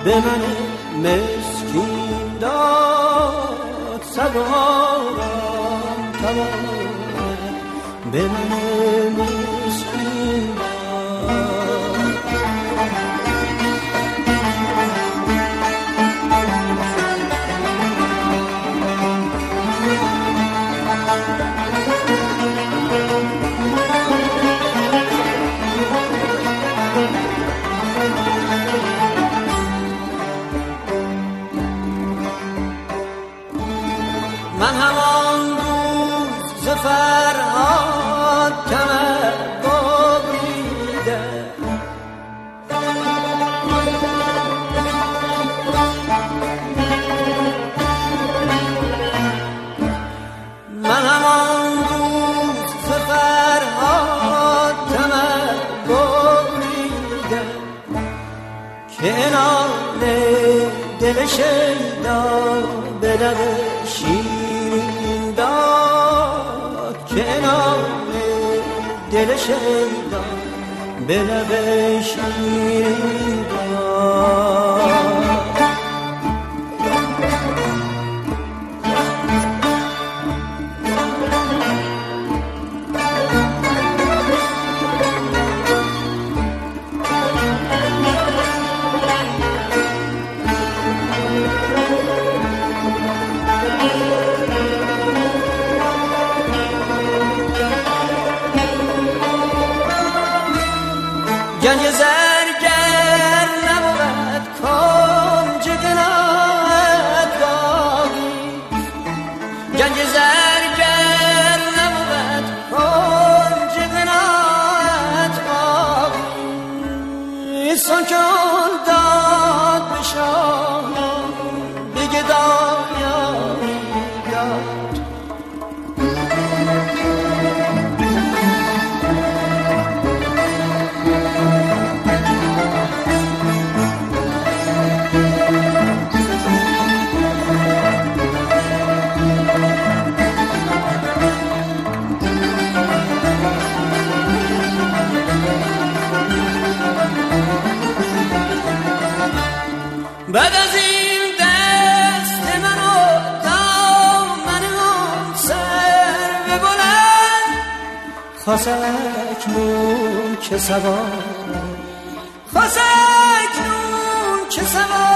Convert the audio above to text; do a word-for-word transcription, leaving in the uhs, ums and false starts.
به من مسکین داد سوارم توانه به من مسکین من همان روز ز فرهاد کمر ببریده من همان روز ز فرهاد کمر ببریده که انال دل شیدا به لب شیرین داد که نام دل شیدا به لب شیرین داد گنج زرگر نبود کنج قناعت باقی گنج زرگر نبود کنج قناعت باقی سان که آن داد به شاه بگه دایایی داد بعد از این دست منو دامن اون سر به بلند خواست اکنون که سوارم خواست اکنون که سوارم